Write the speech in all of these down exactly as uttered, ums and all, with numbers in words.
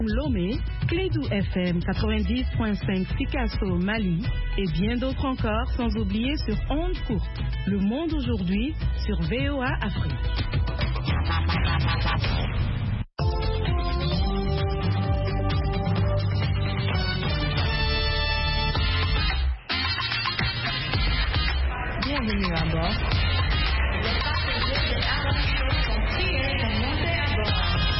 Lomé, Clédou F M quatre-vingt-dix point cinq Picasso Mali et bien d'autres encore, sans oublier sur Onde Courte. Le monde aujourd'hui sur V O A Afrique. Bienvenue à bord. Les passagers de Aramco sont priés de monter à bord.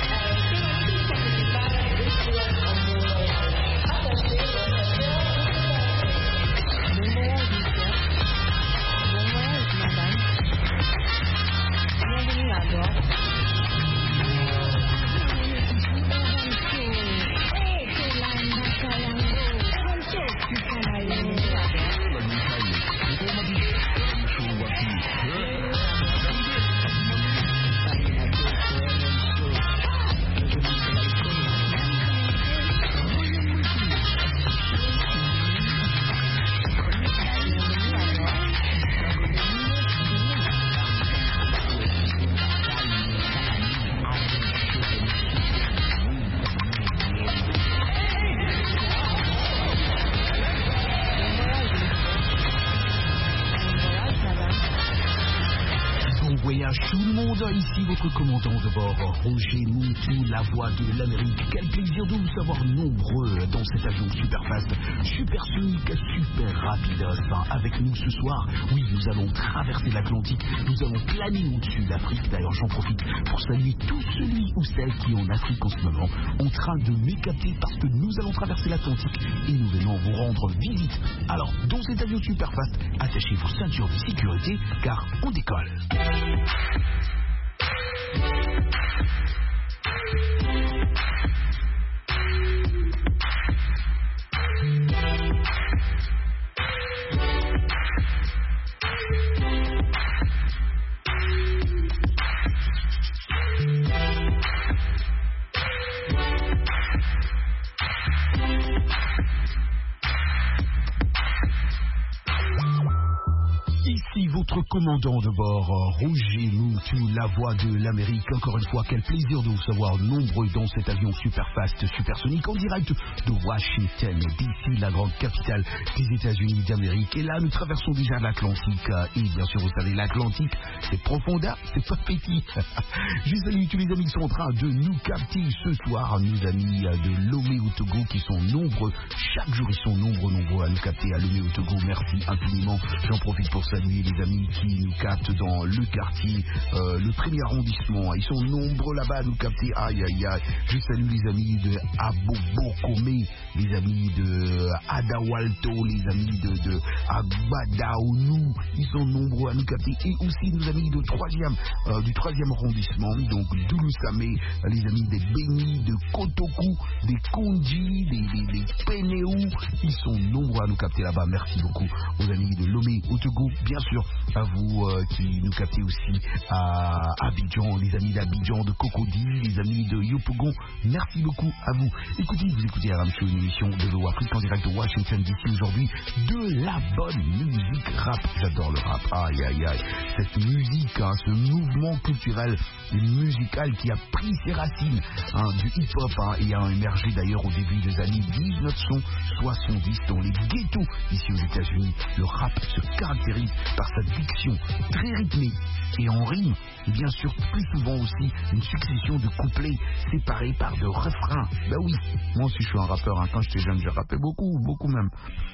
Tout le monde, ici votre commandant de bord, Roger Moutou, la voix de l'Amérique. Quel plaisir de vous savoir nombreux dans cet avion super fast, super sonique, super rapide. Enfin, avec nous ce soir, oui, nous allons traverser l'Atlantique, nous allons planer au-dessus de l'Afrique. D'ailleurs, j'en profite pour saluer tout celui ou celle qui est en Afrique en ce moment, en train de m'écapter parce que nous allons traverser l'Atlantique et nous venons vous rendre visite. Alors, dans cet avion super fast, attachez vos ceintures de sécurité car on décolle. Votre commandant de bord, Roger Moutou, la voix de l'Amérique. Encore une fois, quel plaisir de vous savoir nombreux dans cet avion super fast, supersonique en direct de Washington, D C, la grande capitale des États-Unis d'Amérique. Et là, nous traversons déjà l'Atlantique. Et bien sûr, vous savez, l'Atlantique, c'est profondeur, c'est pas petit. Je salue tous les amis qui sont en train de nous capter ce soir, nos amis de Lomé au Togo qui sont nombreux. Chaque jour, ils sont nombreux, nombreux à nous capter à Lomé au Togo. Merci infiniment. J'en profite pour saluer les amis qui nous captent dans le quartier, euh, le premier arrondissement. Ils sont nombreux là-bas à nous capter. Aïe, aïe, aïe. Je salue les amis de Abobokome, les amis de Adawalto, les amis de, de Agbadaounou. Ils sont nombreux à nous capter. Et aussi nos amis de troisième, euh, du troisième arrondissement, donc Doulousamé, les amis des Béni, de Kotokou, des Kondji, des, des, des Pénéou. Ils sont nombreux à nous capter là-bas. Merci beaucoup aux amis de Lomé au Togo, bien sûr. À vous euh, qui nous captez aussi à Abidjan, les amis d'Abidjan, de Cocody, les amis de Yopougon, merci beaucoup à vous. Écoutez, vous écoutez Aram Show, une émission de V O A Afrique en direct de Washington D C aujourd'hui, de la bonne musique rap. J'adore le rap, aïe aïe aïe. Cette musique, hein, ce mouvement culturel et musical qui a pris ses racines hein, du hip-hop hein, et a émergé d'ailleurs au début des années dix-neuf cent soixante-dix dans les ghettos ici aux États-Unis. Le rap se caractérise par sa diction très rythmée et en rime, et bien sûr plus souvent aussi une succession de couplets séparés par de refrains. Ben oui, moi aussi je suis un rappeur, hein. Quand j'étais jeune je rappais beaucoup, beaucoup même.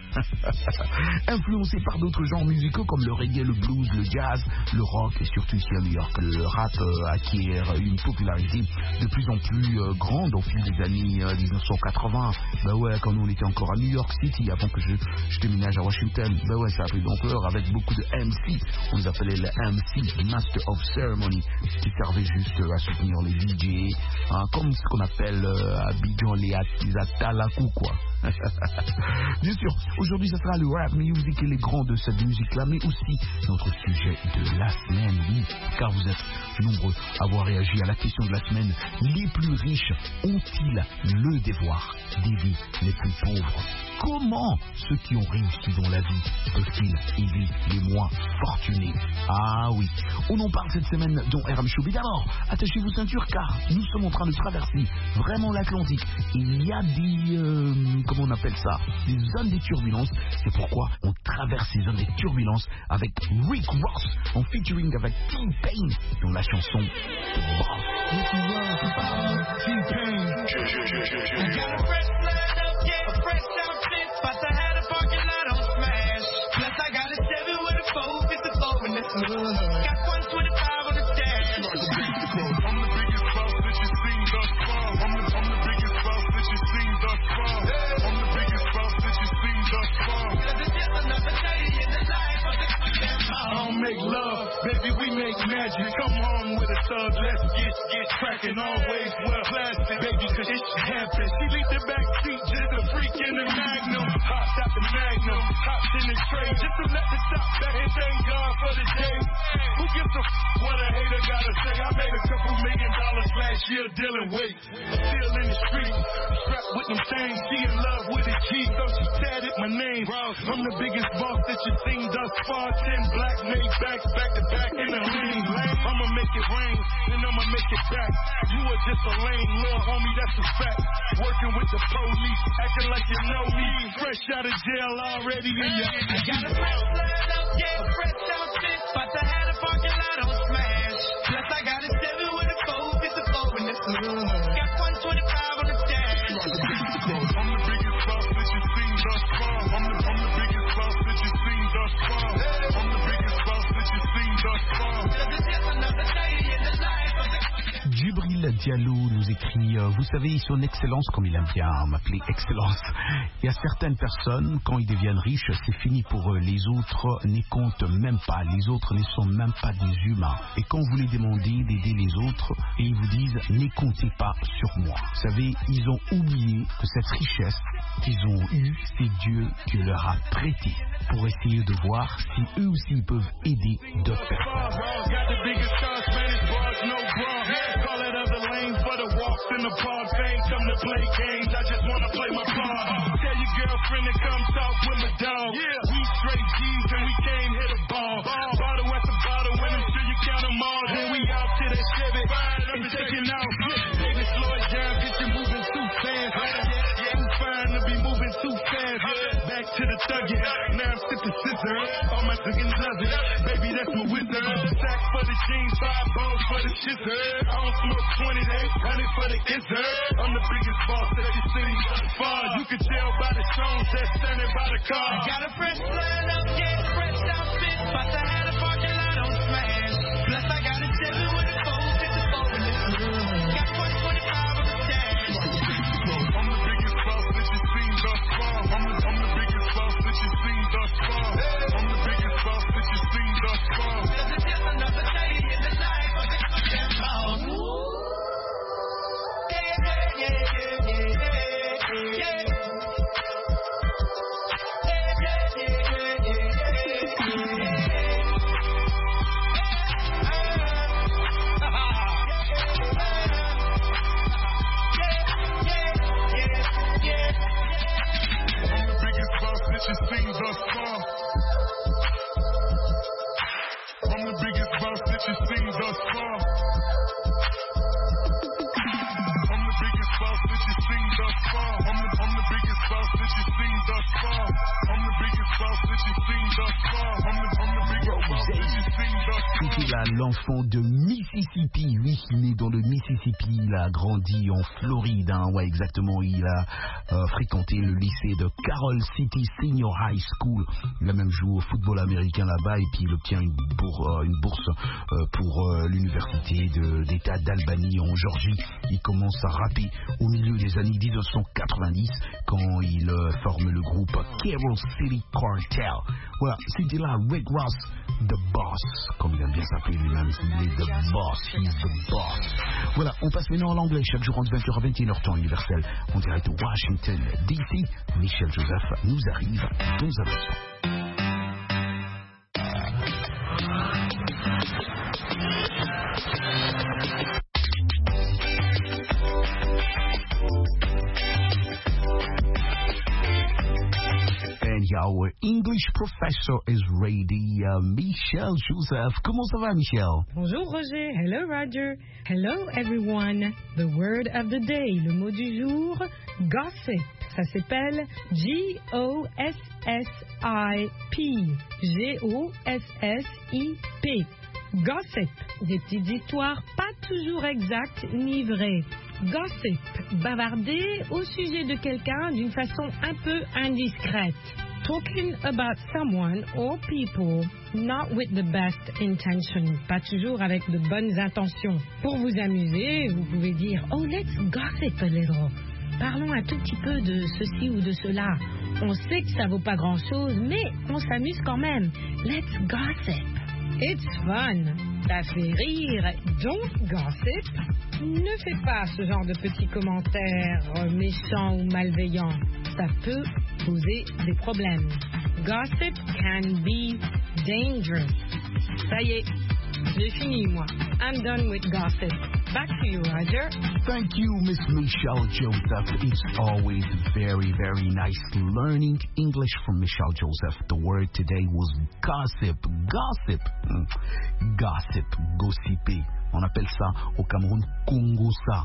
Influencé par d'autres genres musicaux comme le reggae, le blues, le jazz, le rock et surtout ici à New York, le rap euh, acquiert une popularité de plus en plus euh, grande au fil des années euh, dix-neuf cent quatre-vingts. Ben ouais, quand nous on était encore à New York City avant que je, je déménage à Washington, ben ouais, ça a pris d'ampleur avec beaucoup de M C. On les appelait les M C, Master of Ceremony, qui servaient juste à soutenir les D J, hein, comme ce qu'on appelle euh, à Abidjan les Atalakou quoi. Bien sûr, aujourd'hui, ça sera le rap music et les grands de cette musique-là, mais aussi notre sujet de la semaine, oui, car vous êtes nombreux à avoir réagi à la question de la semaine. Les plus riches ont-ils le devoir d'aider les plus pauvres? Comment ceux qui ont réussi dans la vie peuvent-ils aider les moins fortunés? Ah oui, on en parle cette semaine dans R M Show. Mais d'abord, attachez vos ceintures car nous sommes en train de traverser vraiment l'Atlantique. Il y a des, euh, comment on appelle ça, des zones de turbulence. C'est pourquoi on traverse ces zones de turbulence avec Rick Ross en featuring avec T-Pain dans la chanson The Boss. Ricky Ross, T-Pain. I got a fresh line up, yeah, a fresh outfit. But I had a parking lot on smash. Plus I got a Chevy with a four fifty-four in the hood. Got one twenty-five on the dash. I'm the biggest boss that you've seen thus far. I'm the, I'm the biggest boss that you've seen thus far. I'm the biggest boss that you've seen thus far. Cause it's just another day in the life of the goddamn boss. I don't make love, baby, we make magic. Come home with a thug, let's get, get cracking. Always wear plastic, baby, cause it should happen. She leave the back seat, just a freak in the Magnum. Hopped out the Magnum, hopped in the tray, just to let the top back and thank God for the day. Who gives a f*** what a hater gotta say? I made a couple million dollars last year dealing weight. Still in the streets, strapped with them things. She in love with a G, so she tatted my name. I'm the biggest boss that you've seen thus far. Ten black made backs, back to back in the lean lane. I'ma make it rain, then I'ma make it back. You are just a lame little homie, that's a fact. Working with the police, acting like you know me. Fresh out of jail already in your. I got a fresh line up, yeah, fresh outfit. But I had a parking lot on smash. Plus I got a Chevy with a four fifty-four in the hood. Got one twenty-five on the dash. I'm the biggest boss that you've seen thus far. I'm the, I'm the biggest boss that you've seen thus far. I'm the biggest boss that you've seen thus far. Cause it's just another day in the life of the. Djibril Diallo nous écrit, euh, vous savez, son excellence, comme il aime bien m'appeler excellence. Il y a certaines personnes, quand ils deviennent riches, c'est fini pour eux. Les autres n'y comptent même pas. Les autres ne sont même pas des humains. Et quand vous les demandez d'aider les autres, et ils vous disent, ne comptez pas sur moi. Vous savez, ils ont oublié que cette richesse qu'ils ont eue, c'est Dieu qui leur a prêté pour essayer de voir si eux aussi peuvent aider d'autres personnes. In the park, they ain't come to play games. I just wanna play my part. Tell your girlfriend to come talk with my dog. Yeah, we straight G's and we came hit a ball. Bottle after bottle, when I'm sure you count them all. Then we out to that Chevy and taking off. Baby, slow it down, get you moving too fast. Too fine to be moving too fast. Back to the thuggin', now I'm sipping scissor. All my chickens love it, baby, that's my wizard. Sack for the jeans, five bones for the scissor. I don't smoke twenty, they hundred for the izzard. I'm the biggest boss that you see far. You can tell by the stones that's standing by the car. I got a fresh line up, yeah, fresh outfit. But I had a parking lot on smash. Plus I got a Chevy with a four fifty-four in the hood. Got one twenty-five on the dash. I'm the biggest boss that you've seen thus far. I'm the, I'm the biggest boss that you've seen thus far. I'm the biggest boss that you've seen thus far. Cause it's just another day in the life of the goddamn boss. Yeah, yeah, yeah, yeah, yeah, yeah. You've seen thus far. I'm the biggest boss that you've seen thus far. I'm the biggest boss that you've seen thus far. I'm the, I'm the biggest boss that you've seen thus far. I'm the biggest boss that you've seen thus far. I'm the, I'm the biggest boss that you've seen thus far. C'était là l'enfant de Mississippi. Oui, il est né dans le Mississippi. Il a grandi en Floride. Hein. Ouais, exactement. Il a euh, fréquenté le lycée de Carroll City Senior High School. Il a même joué au football américain là-bas et puis il obtient une, bourse, euh, une bourse euh, pour euh, l'université de, d'État d'Albany en Georgie. Il commence à rapper au milieu des années dix-neuf cent quatre-vingt-dix quand il euh, forme le groupe Carroll City Cartel. Voilà, c'était là Rick Ross, The Boss, comme il aime bien s'appeler lui-même, il est the boss, he's the boss. Voilà, on passe maintenant à l'anglais, chaque jour entre vingt heures à vingt et une heures temps universel, en direct de Washington, D C. Michel Joseph nous arrive dans un instant. Our English professor is ready, uh, Michel Joseph. Comment ça va, Michel? Bonjour, Roger. Hello, Roger. Hello, everyone. The word of the day, le mot du jour, gossip. Ça s'appelle G O S S I P. G O S S I P. Gossip. Des petites histoires pas toujours exactes ni vraies. Gossip. Bavarder au sujet de quelqu'un d'une façon un peu indiscrète. Talking about someone or people not with the best intention, pas toujours avec de bonnes intentions. Pour vous amuser, vous pouvez dire « Oh, let's gossip a little ». Parlons un tout petit peu de ceci ou de cela. On sait que ça vaut pas grand-chose, mais on s'amuse quand même. Let's gossip. It's fun. Ça fait rire. Don't gossip. Ne fais pas ce genre de petits commentaires méchants ou malveillants. Ça peut poser des problèmes. Gossip can be dangerous. Ça y est, j'ai fini moi. I'm done with gossip. Back to you, Roger. Thank you, Miss Michelle Joseph. It's always very, very nice learning English from Michelle Joseph. The word today was gossip. Gossip. Mm. Gossip. Gossiper. On appelle ça au Cameroun Congossa.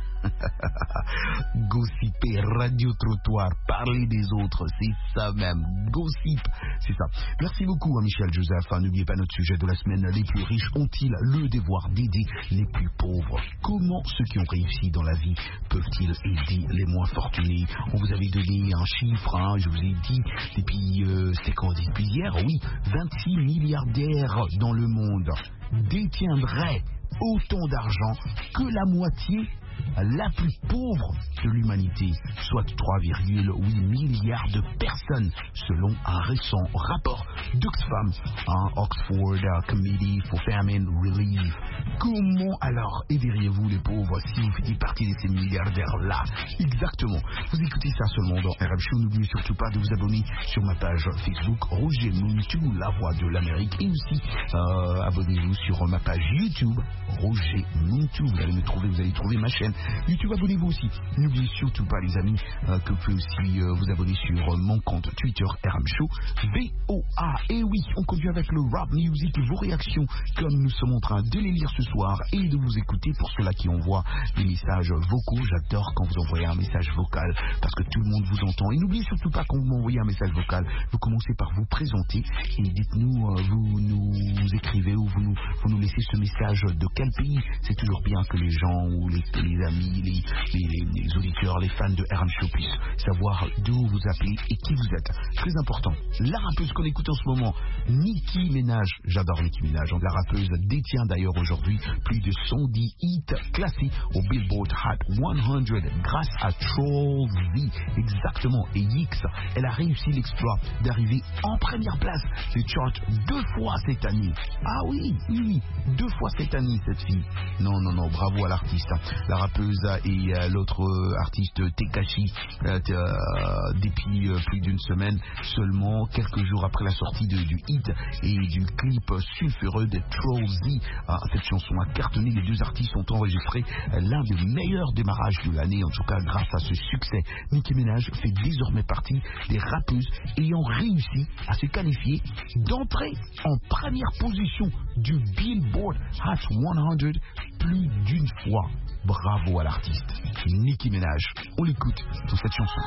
Gossiper, radio-trottoir, parler des autres, c'est ça même, gossip, c'est ça. Merci beaucoup à Michel Joseph. N'oubliez pas notre sujet de la semaine, les plus riches ont-ils le devoir d'aider les plus pauvres? Comment ceux qui ont réussi dans la vie peuvent-ils aider les moins fortunés? On vous avait donné un chiffre, hein, je vous ai dit, depuis, euh, c'est quand depuis hier, oui, vingt-six milliardaires dans le monde détiendraient autant d'argent que la moitié la plus pauvre de l'humanité, soit trois virgule huit milliards de personnes, selon un récent rapport d'Oxfam, hein, Oxford uh, Committee for Famine Relief. Comment alors aideriez-vous les pauvres si vous faisiez partie de ces milliardaires-là? Exactement. Vous écoutez ça seulement dans R M Show. N'oubliez surtout pas de vous abonner sur ma page Facebook Roger Muntou, la voix de l'Amérique, et aussi euh, abonnez-vous sur ma page YouTube Roger Muntou. Vous allez me trouver, vous allez trouver ma chaîne YouTube. Abonnez-vous aussi. N'oubliez surtout pas, les amis, euh, que vous pouvez aussi euh, vous abonner sur euh, mon compte Twitter R M Show V O A. Et oui, on continue avec le rap music, vos réactions, comme nous sommes en train de les lire ce soir et de vous écouter. Pour ceux-là qui envoient des messages vocaux, j'adore quand vous envoyez un message vocal parce que tout le monde vous entend. Et n'oubliez surtout pas, quand vous m'envoyez un message vocal, vous commencez par vous présenter et dites-nous, euh, vous nous écrivez ou vous nous, vous nous laissez ce message de quel pays. C'est toujours bien que les gens ou les, les amis, les, les, les, les auditeurs, les fans de R M Show puissent savoir d'où vous appelez et qui vous êtes. Très important. La rappeuse qu'on écoute en ce moment, Nicki Minaj. J'adore Nicki Minaj. La rappeuse détient d'ailleurs aujourd'hui plus de cent dix hits classés au Billboard Hot cent grâce à Troll Z. Exactement. Et Yix, elle a réussi l'exploit d'arriver en première place des charts deux fois cette année. Ah oui, oui, oui. Deux fois cette année, cette fille. Non, non, non. Bravo à l'artiste. La rappeuse et euh, l'autre euh, artiste Tekashi euh, euh, depuis euh, plus d'une semaine seulement, quelques jours après la sortie de, du hit et du clip sulfureux de Troll Z. Euh, cette chanson a cartonné. Les deux artistes ont enregistré euh, l'un des meilleurs démarrages de l'année. En tout cas, grâce à ce succès, Nicki Minaj fait désormais partie des rappeuses ayant réussi à se qualifier d'entrer en première position du Billboard Hot cent plus d'une fois. Bravo à l'artiste Nicki Minaj. On l'écoute dans cette chanson.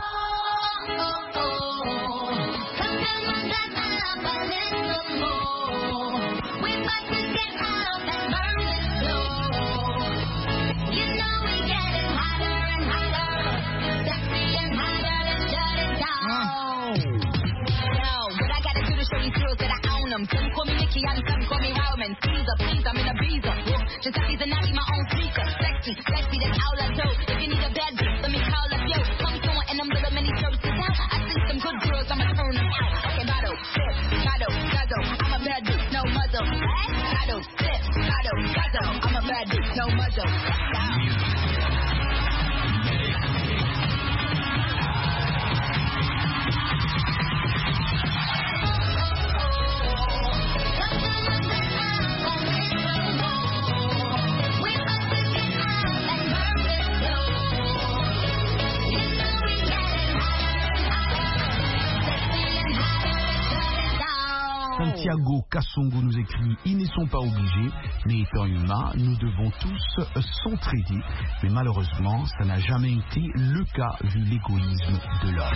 Some call me Nicki and some call me Roman. Caesar, please, I'm in a visa. Just a reason I need my own speaker. Sexy, sexy, that's all I do. If you need a bad bitch, let me call up yo. Come through and I'm little many services out. I see some good girls, I'ma turn them out. Okay, bottle, sip, bottle, guzzle. I'm a bad bitch, no muzzle. Bottle, Santiago Kassongo nous écrit « Ils ne sont pas obligés, mais étant humains, nous devons tous s'entraider. Mais malheureusement, ça n'a jamais été le cas vu l'égoïsme de l'homme. »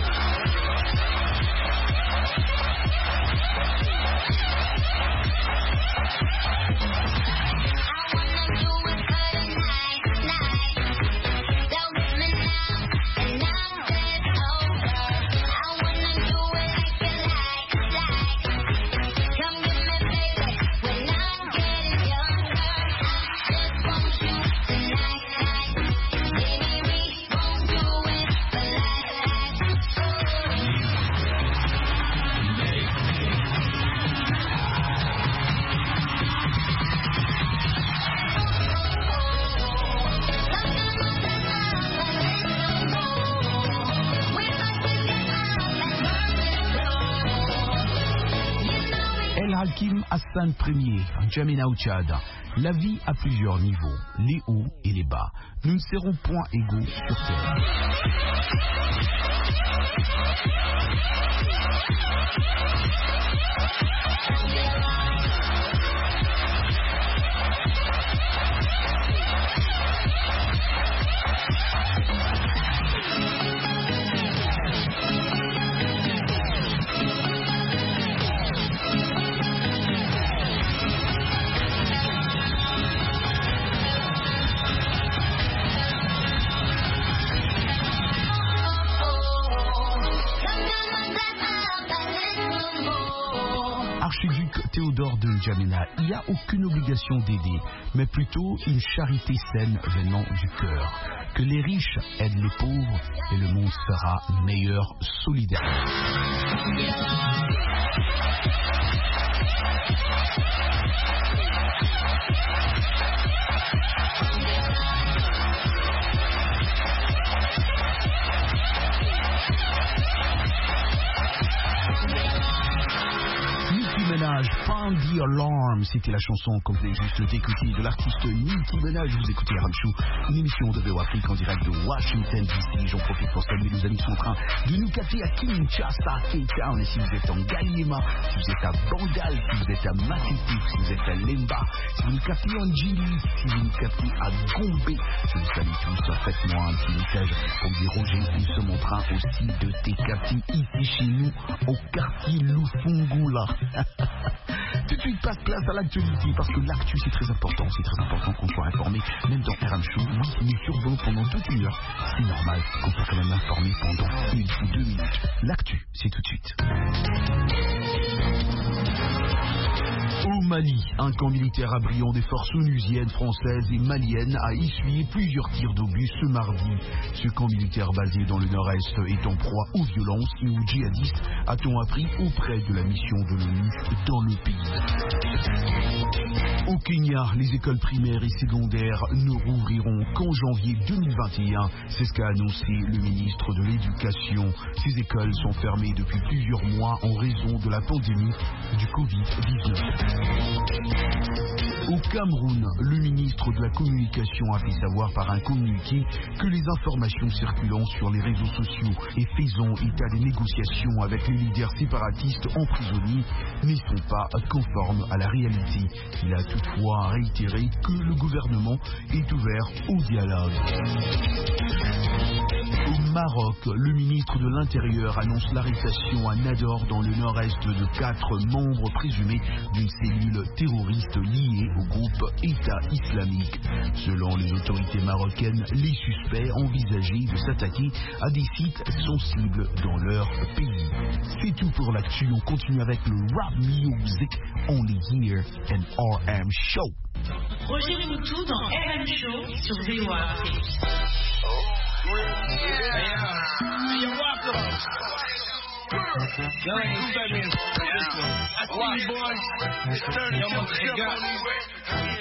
Hakim Hassan Premier, N'Djamena au Tchad. La vie a plusieurs niveaux, les hauts et les bas. Nous ne serons point égaux sur terre. Archiduc Théodore de N'Djamena, il n'y a aucune obligation d'aider, mais plutôt une charité saine venant du cœur. Que les riches aident les pauvres et le monde sera meilleur solidaire. Pound the Alarm, c'était la chanson qu'on venait juste d'écouter de l'artiste Nicki Minaj. Vous écoutez Ramchou, une émission de V O Afrique en direct de Washington D C. J'en profite pour saluer nos amis qui sont en train de nous capter à Kinshasa, Cape Town. Et si vous êtes en Galima, si vous êtes à Bandal, si vous êtes à Makiti, si vous êtes à Lemba, si vous nous captez en Djili, si vous nous captez à Gombe, je vous salue tous. Faites-moi un petit message pour me dire Roger, nous sommes en train aussi de te capter ici chez nous au quartier Lufungula. Tout de suite, passe place à l'actualité, parce que l'actu c'est très important, c'est très important qu'on soit informé, même dans R M Show, oui, nous survolons pendant toute une heure, c'est normal qu'on soit quand même informé pendant une ou deux minutes. L'actu, c'est tout de suite. Au Mali, un camp militaire abritant des forces onusiennes, françaises et maliennes a essuyé plusieurs tirs d'obus ce mardi. Ce camp militaire basé dans le nord-est est en proie aux violences et aux djihadistes, a-t-on appris auprès de la mission de l'ONU dans le pays. Au Kenya, les écoles primaires et secondaires ne rouvriront qu'en janvier deux mille vingt et un. C'est ce qu'a annoncé le ministre de l'Éducation. Ces écoles sont fermées depuis plusieurs mois en raison de la pandémie du covid dix-neuf. Au Cameroun, le ministre de la Communication a fait savoir par un communiqué que les informations circulant sur les réseaux sociaux et faisant état des négociations avec les leaders séparatistes emprisonnés ne sont pas conformes à la réalité. Il a toutefois réitéré que le gouvernement est ouvert au dialogue. Au Maroc, le ministre de l'Intérieur annonce l'arrestation à Nador dans le nord-est de quatre membres présumés d'une cellule terroriste liée au groupe État islamique. Selon les autorités marocaines, les suspects envisageaient de s'attaquer à des sites sensibles dans leur pays. C'est tout pour l'actu, on continue avec le rap music only here and R M Show. Roger Moutou dans R M Show sur V O Afrique. Y'all ain't expect me to this one. I see you boys. It's thirty. Y'all must have got me.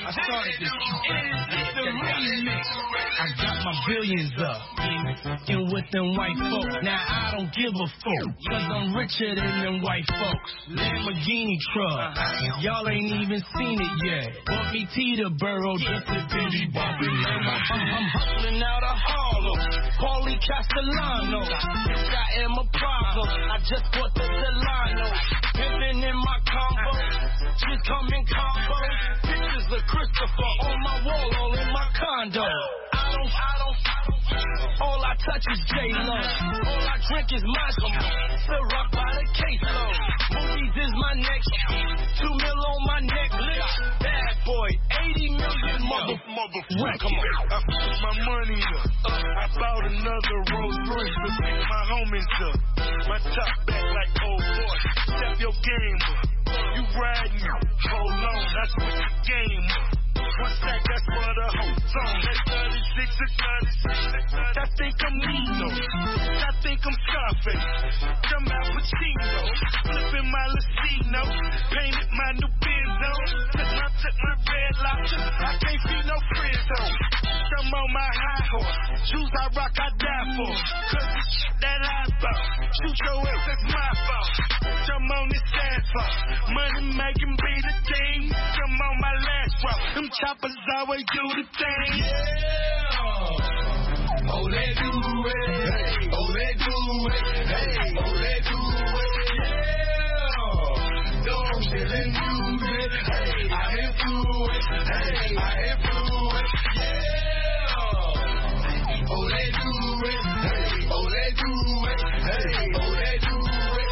I started this. It's the remix. I got my billions up. And with them white folks. Now I don't give a fuck. Cause I'm richer than them white folks. Lamborghini truck. Y'all ain't even seen it yet. Want me Teterboro just to Billy Bobby. I'm, I'm hustling out of Harlem. Paulie Castellano. Bitch, I am a problem. I just bought the Delano. Pimpin' in my combo. Just come in combo. Pictures of Christopher on my wall, all in my condo. I don't, I don't, all I touch is J-Lo. All I drink is Massimo. Still rock by the caseload. Movies is my next. Two mil on my necklace. Bad boy, eighty million mother, motherfucker. Come on. I put my money up. I bought another Rolls Royce to pick my homies up. My top back like old boy. Step your game up. You riding, hold on, that's what the game up. One stack, that's for the whole song. That's thirty-six or thirty-six. I think I'm Nino. I think I'm Scarface. Come out Pacino. Flipping my Latino. Painted my new Benzo. Took my, took my red lobster. I can't see no friends home. Come on my high horse. Shoes I rock, I die for. Cause the shit that I bought. Shoot your ass, that's my fault. Come on this ass fault. Money making be the thing. Come on my last route. Them choppers always do the thing. Yeah. Oh, they do it. Hey. Oh, they do it. Hey. Oh, they do it. Yeah. Don't sit and use it. Hey. I ain't through it. Hey. I ain't through it. Yeah. Oh, they do it. Hey. Oh, they do it. Hey. Oh, they do it.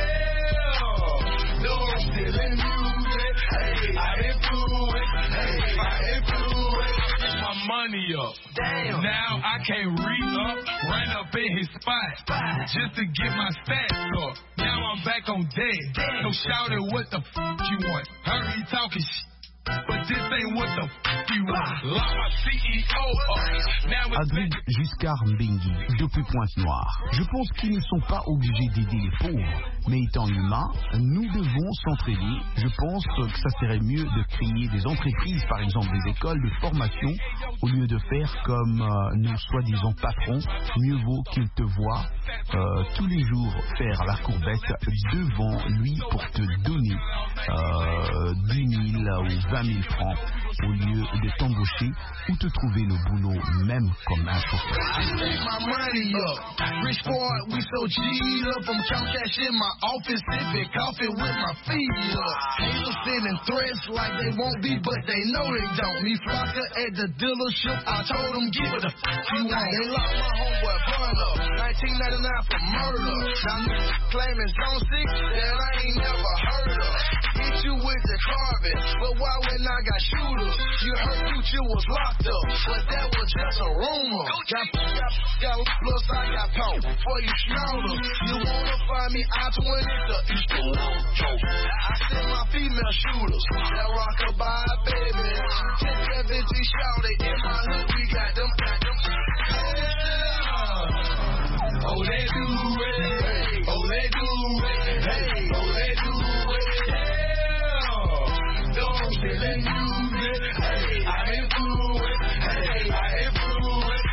Yeah. Don't sit and use it. Hey. I ain't through it. Hey. I ain't through it. My money up. Damn. Now I can't re-up, run up in his spot, spot just to get my stats up. Now I'm back on deck. Damn. So shout it, what the f you want? Heard he talking sh**, but this ain't what the f you want. Lock my C E O up. Now it's Adrid Giscard Mbengue, depuis Pointe-Noire. Je pense qu'ils ne sont pas obligés d'aider les pauvres, mais étant humains, nous devons s'entraider. Je pense que ça serait mieux de créer des entreprises, par exemple des écoles de formation, au lieu de faire comme euh, nos soi-disant patrons. Mieux vaut qu'ils te voient euh, tous les jours faire la courbette devant lui pour te donner euh, dix mille ou vingt mille francs au lieu de t'embaucher ou te trouver le boulot même comme un chauffeur. I take my money up. Rich boy, we so G'd up. I'm count cash in my office, sipping coffee with my feet up. Haters sending threats like they won't be, but they know they don't. Me Flocka at the dealership, I told them give it the fuck you want. They locked my homeboy Bun up, nineteen ninety-nine for murder. Now niggas claiming zone six that I ain't never heard of. Hit you with the carbon, but why when I got shooters? You heard Future was locked up, but that was just a rumor. Got, got, got plus I got power for you schnouters. You wanna find me I twenty the East I send my female shooters that rock a bye, baby. Take that bitch and shout it in my hood. We got them, got them. Yeah. Oh, they do it. Hey. Oh, they do it. Hey. Oh, they do it. Yeah. Don't sit and use it. Hey. I ain't through it. Hey. I ain't through it.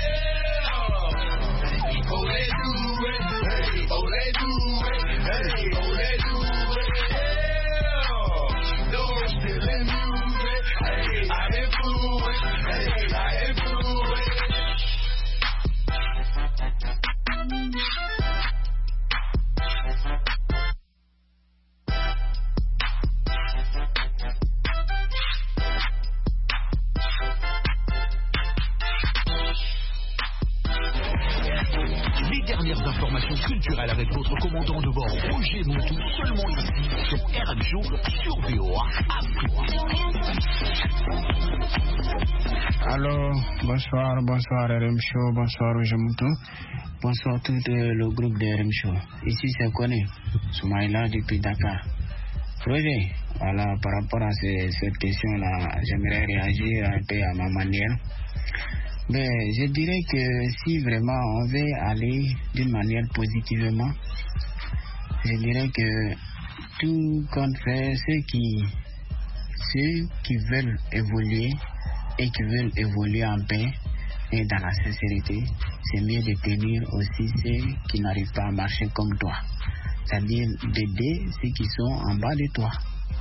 Yeah. Oh, they do it. Hey. Oh, they do it. Hey. Oh, they do it. Yeah. Don't sit and use it. Hey. I ain't through it. Hey. I ain't through it. Les dernières informations culturelles avec votre commandant de bord Roger Montou, seulement ici sur R M Show sur V O A Afrique. Allô, bonsoir, bonsoir R M Show, bonsoir Roger Montou, bonsoir tout le groupe de R M Show. Ici c'est Koné, Soumaïla depuis Dakar. Roger, voilà, par rapport à ce, cette question-là, j'aimerais réagir un peu à ma manière. Mais je dirais que si vraiment on veut aller d'une manière positivement, je dirais que tout compte fait, ceux qui ceux qui veulent évoluer et qui veulent évoluer en paix et dans la sincérité, c'est mieux de tenir aussi ceux qui n'arrivent pas à marcher comme toi. C'est-à-dire d'aider ceux qui sont en bas de toi,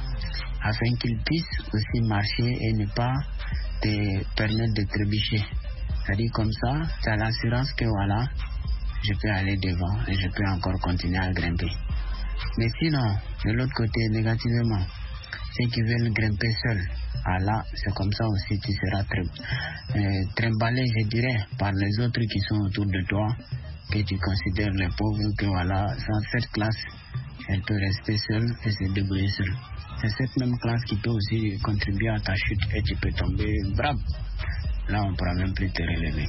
afin qu'ils puissent aussi marcher et ne pas te permettre de trébucher. C'est-à-dire comme ça, tu as l'assurance que voilà, je peux aller devant et je peux encore continuer à grimper. Mais sinon, de l'autre côté, négativement, ceux qui veulent grimper seuls, ah là, c'est comme ça aussi, tu seras euh, trimballé, je dirais, par les autres qui sont autour de toi, que tu considères les pauvres, que voilà, sans cette classe, elle peut rester seule et se débrouiller seule. C'est cette même classe qui peut aussi contribuer à ta chute et tu peux tomber brave. Là, on ne pourra même plus te relever.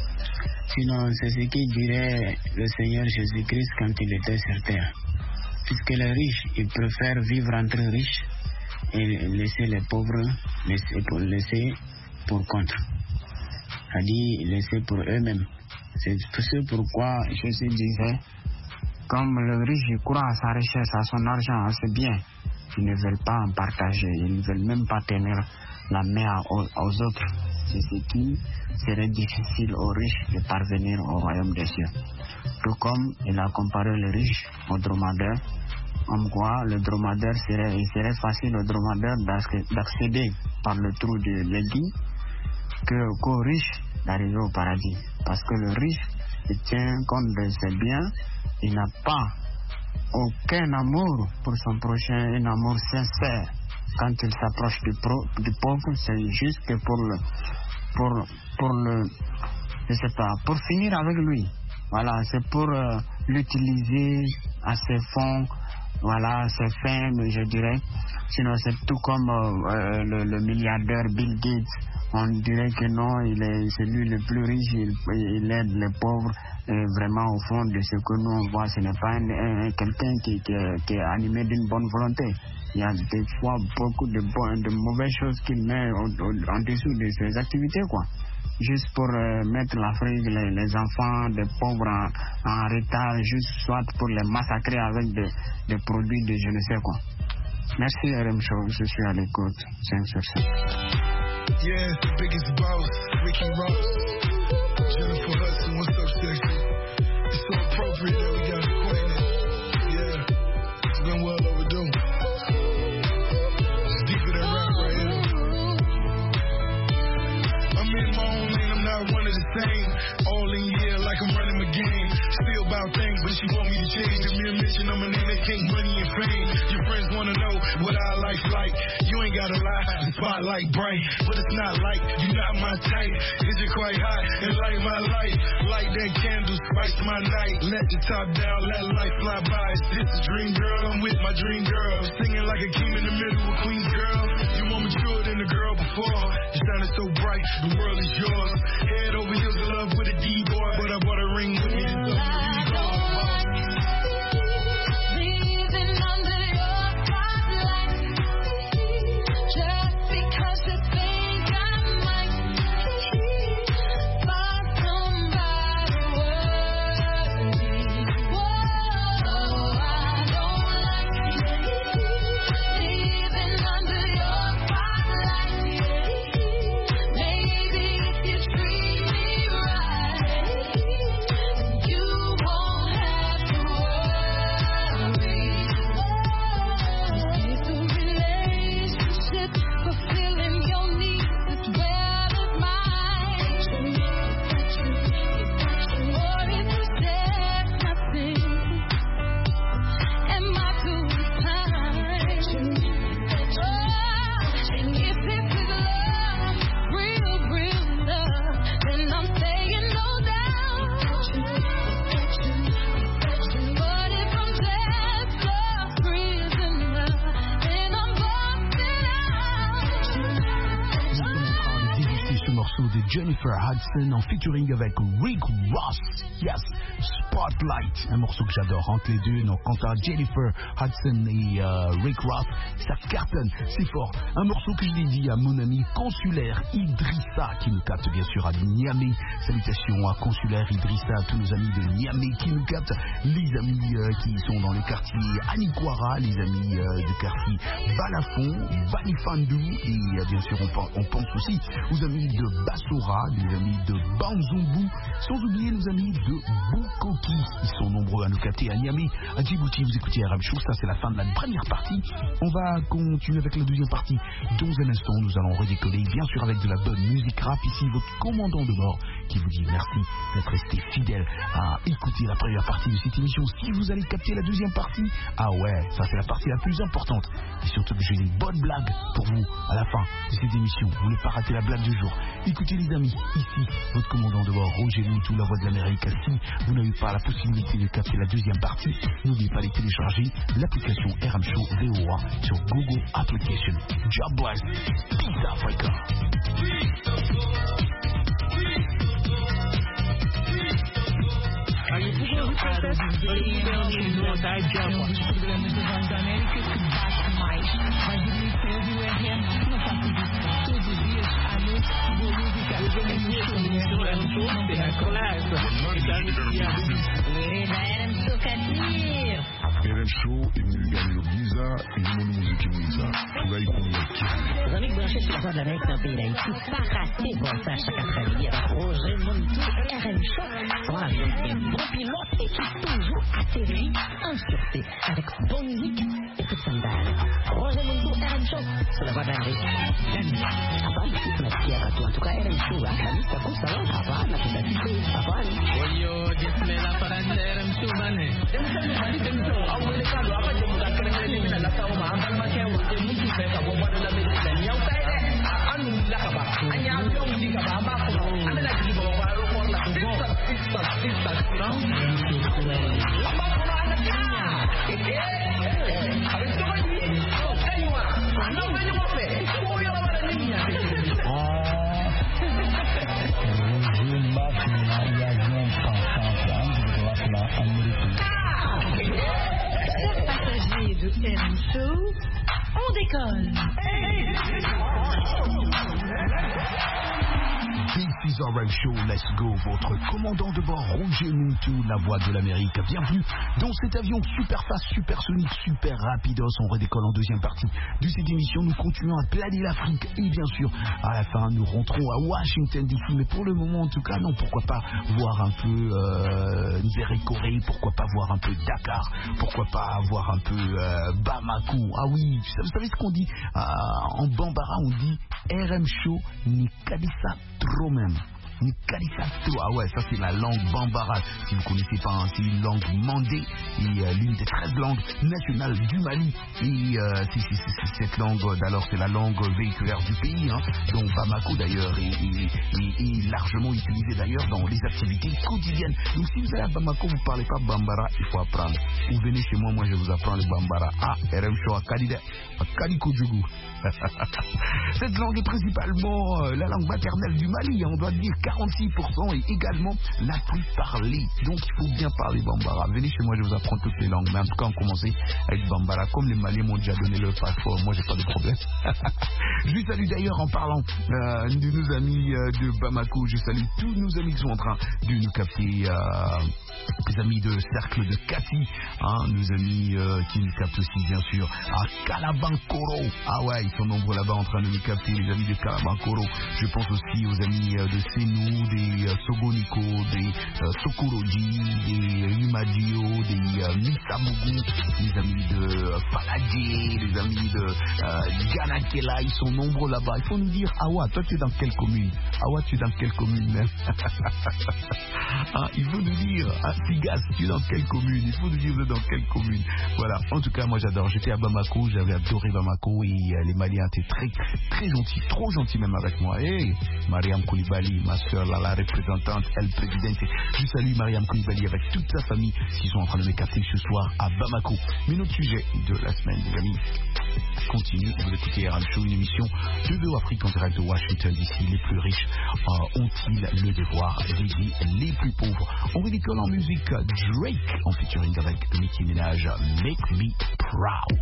Sinon, c'est ce qu'il dirait le Seigneur Jésus-Christ quand il était sur terre. Puisque les riches, ils préfèrent vivre entre riches et laisser les pauvres, laisser pour, laisser pour contre. C'est-à-dire laisser pour eux-mêmes. C'est ce pourquoi Jésus disait, comme le riche il croit à sa richesse, à son argent, à ses biens, ils ne veulent pas en partager, ils ne veulent même pas tenir la main aux, aux autres. C'est ce qui serait difficile aux riches de parvenir au royaume des cieux. Tout comme il a comparé le riche au dromadaire, comme quoi le dromadaire serait, il serait facile au dromadaire d'accéder par le trou de l'aiguille que, qu'au riche d'arriver au paradis. Parce que le riche, il tient compte de ses biens, il n'a pas aucun amour pour son prochain, un amour sincère. Quand il s'approche du, pro, du pauvre, c'est juste que pour le, pour, pour le, je sais pas, pour finir avec lui. Voilà, c'est pour euh, l'utiliser à ses fonds, voilà, à ses fins, je dirais. Sinon, c'est tout comme euh, le, le milliardaire Bill Gates. On dirait que non, il est celui le plus riche, il, il aide les pauvres. Et vraiment, au fond de ce que nous on voit, ce n'est pas un, un, quelqu'un qui, qui, qui est animé d'une bonne volonté. Il y a des fois beaucoup de, bon, de mauvaises choses qu'il met au, au, en dessous de ses activités, quoi. Juste pour euh, mettre l'Afrique, les, les enfants des pauvres en, en retard, juste soit pour les massacrer avec des, des produits de je ne sais quoi. Merci R M Show, je suis à l'écoute, cinq sur cinq. Yeah, it's the biggest boss, Ricky Ross, Jennifer Hudson, what's up, sexy? It's so appropriate that we got acquainted. Yeah, it's been well overdue. It's deeper than rap right here. I'm in my own lane, I'm not one of the same. All in year like I'm running my game. Still about things, but she want me to change. The mere mention of my name, they think money and fame. Your friends wanna know what I like like. You ain't gotta lie, the spotlight bright, but it's not like you not my type. Is it quite hot and light my life? Light that candle, spice my night. Let the top down, let life fly by. Is this a dream girl? I'm with my dream girl. Singing like a king in the middle of Queen's girl. You more mature than the girl before. You sounded so bright, the world is yours. Head over heels in love with a D-boy, but I bought a ring with me. It's up to you won't Jennifer Hudson en featuring avec Rick Ross. Yes, Spotlight, un morceau que j'adore entre les deux. Donc, quant à Jennifer Hudson et euh, Rick Ross, ça cartonne, c'est fort. Un morceau que je dédie à mon ami consulaire Idrissa qui nous capte bien sûr à Niamey. Salutations à consulaire Idrissa, à tous nos amis de Niamey qui nous captent, les amis euh, qui sont dans les quartiers Anikwara, les amis euh, du quartier Balafon, Banifandou et euh, bien sûr on, on pense aussi aux amis de Bassora, les amis de Banzumbu, sans oublier nos amis de Bukoki. Ils sont nombreux à nous capter à Niamey, à Djibouti. Vous écoutez R M Show, ça c'est la fin de la première partie. On va continuer avec la deuxième partie. Dans un instant, nous allons redécoller, bien sûr avec de la bonne musique rap. Ici, votre commandant de bord qui vous dit merci d'être resté fidèle à écouter la première partie de cette émission. Si vous allez capter la deuxième partie, ah ouais, ça c'est la partie la plus importante. Et surtout que j'ai une bonne blague pour vous à la fin de cette émission. Vous ne pas rater la blague du jour. Écoutez les amis, ici, votre commandant de bord, Roger Moutou, la voix de l'Amérique. Si vous n'avez pas la possibilité de capter la deuxième partie, n'oubliez pas de télécharger l'application R M Show V O A sur Google Application. Job bless. Peace Africa. Aí o programas da América que bate mais. Vai dormir cedo e o R M não passa disso. Todos os dias, à noite, boa música. Eu vou me show, é um show, é a coleta. R M Show Kadir. R M Show, il gagne le visa, il demande musique et visa. Tu vas y convaincre. Os amigos branchés de la voix de l'Amérique dans le pays d'Haïti, pas rater bon ça chaque après-midi avec Roger Moutou, R M Show. Voilà, donc un bon pilote et qui toujours atterrit en sûreté avec bonne musique et toute sandale. Roger Moutou, R M Show, sur la voix de l'Amérique. Habari, tunasikia watu. En tout cas, R M Show, akamista kusawa, habari, tunasikia, habari. Oyo, dismela para R M Show, bane. Chers passagers de R M Show, on décolle. This is R M Show, let's go. Votre commandant de bord, Roger Moutou, la voix de l'Amérique. Bienvenue dans cet avion super fast, super sonique, super rapidos. On redécolle en deuxième partie de cette émission. Nous continuons à planer l'Afrique et bien sûr, à la fin, nous rentrons à Washington D C. Mais pour le moment, en tout cas, non, pourquoi pas voir un peu euh, Nzéré-Corée, pourquoi pas voir un peu Dakar, pourquoi pas voir un peu euh, Bamako. Ah oui, vous savez ce qu'on dit euh, en Bambara, on dit R M Show ni Kadissa trop même. Ah ouais, ça c'est la langue bambara. Si vous ne connaissez pas, hein, c'est une langue mandée et euh, l'une des treize langues nationales du Mali. Et euh, c'est, c'est, c'est, cette langue, d'alors c'est la langue véhiculaire du pays, hein, dont Bamako d'ailleurs est, est, est, est largement utilisée d'ailleurs dans les activités quotidiennes. Donc si vous allez à Bamako, vous ne parlez pas bambara, il faut apprendre. Vous venez chez moi, moi je vous apprends le bambara. Ah, R M Show à Kadida, à Kadikoudjougou. Cette langue est principalement euh, la langue maternelle du Mali, on doit dire quarante-six pour cent est également la plus parlée. Donc il faut bien parler bambara. Venez chez moi, je vous apprends toutes les langues. Mais en tout cas, on commence avec bambara. Comme les Maliens m'ont déjà donné leur passeport, moi j'ai pas de problème. Je lui salue d'ailleurs en parlant euh, de nos amis euh, de Bamako. Je salue tous nos amis qui sont en train de nous capter. Euh, les amis de Cercle de Kati, hein, nos amis euh, qui nous captent aussi bien sûr à Kalabankoro. Ah ouais, ils sont nombreux là-bas en train de nous capter, les amis de Kalabankoro. Je pense aussi aux amis euh, de Senou, des euh, Sogoniko, des euh, Sokoroji, des Imadio, des euh, Misamougou, les amis de euh, Faladje, les amis de euh, Ganakela. Ils sont nombreux là-bas. Il faut nous dire, ah ouais, toi tu es dans quelle commune? Ah ouais, tu es dans quelle commune même? Ah, il faut nous dire, ah, Sigas, tu es dans quelle commune? Il faut nous dire dans quelle commune. Voilà, en tout cas, moi j'adore. J'étais à Bamako, j'avais adoré Bamako et euh, les Maliens étaient très, très gentils, trop gentils même avec moi. Hey, Mariam Koulibaly, ma soeur, là, la représentante, elle présidente. Je salue Mariam Koulibaly avec toute sa famille qui sont en train ne m'écarter ce soir à Bamako. Mais notre sujet de la semaine, les amis, continue. Vous écoutez R M Show, une émission de Véo Afrique en direct de Washington D C. Les plus riches euh, ont-ils le devoir d'aider les plus pauvres? On ridicule en musique Drake en featuring avec Nicki Minaj, Make Me Proud.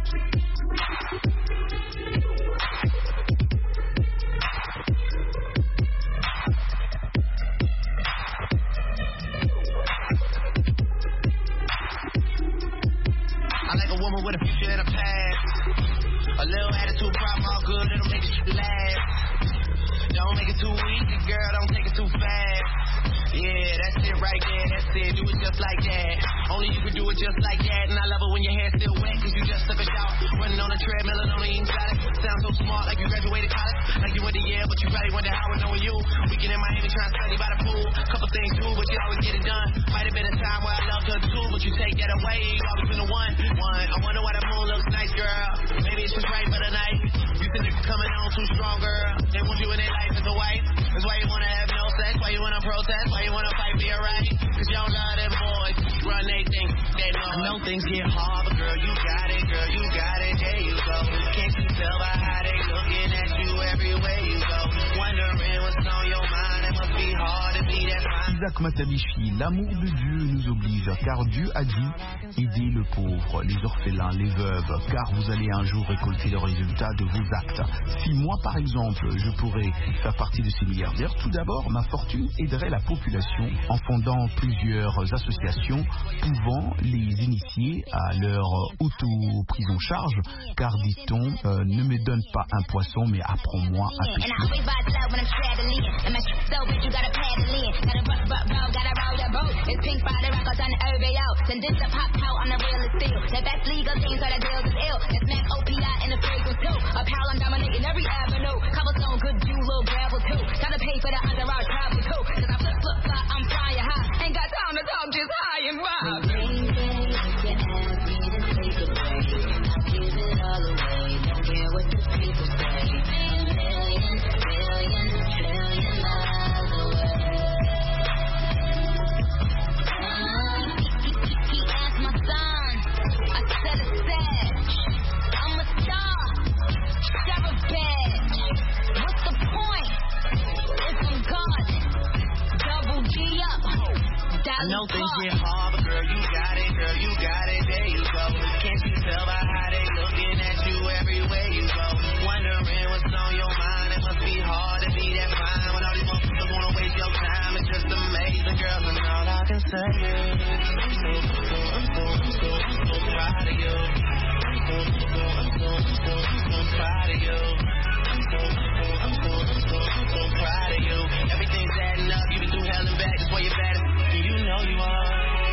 I like a woman with a future and a past. A little attitude problem, all good, it'll make it laugh. Don't make it too easy, girl, don't take it too fast. Yeah, that's it right there, that's it, do it just like that. Only you can do it just like that. And I love it when your hair's still wet, cause you just took a shower. Running on a treadmill and only eating salad. Sound so smart, like you graduated college. Like you went to Yale, but you probably went to Howard knowing you. Weekend in Miami trying to study by the pool. Couple things too, but you always get it done. Might have been a time where I loved her too, but you take that away. You always been the one, one. I wonder why the moon looks nice, girl. Maybe it's just right for the night. You think it's coming on too strong, girl. They want you in their life as a wife. That's why you wanna have no sex, why you wanna protest, why you wanna fight for your right. Cause you don't love them boys, run they think they know. I know things get hard, but girl, you got it, girl, you got it, there you go. Can't you tell by how they looking at you everywhere you go? Wondering what's on your mind, it must be hard to be that fine. Isaac Matabichi, l'amour de Dieu nous oblige, car Dieu a dit, aidez le pauvre, les orphelins, les veuves, car vous allez un jour récolter le résultat de vos actes. Si moi, par exemple, je pourrais faire partie de ces milliardaires, tout d'abord, ma fortune aiderait la population en fondant plusieurs associations pouvant les initier à leur auto-prise en charge, car, dit-on, euh, ne me donne pas un poisson, mais apprends-moi à pêcher. I know things get hard, but girl, you got it, girl, you got it, there you go. Can't you tell by how they looking at you everywhere you go? Wondering what's on your mind, it must be hard to be that fine when all these motherfuckers wanna waste your time. It's just amazing, girl, and all I can say is I'm so, so, I'm so, I'm so, I'm so proud of you. I'm so, so, I'm so, I'm so, I'm so proud of you. I'm so, so, I'm so, I'm so, I'm so proud of you. Everything's adding up, you been through hell and back, that's why you're better. You know you are.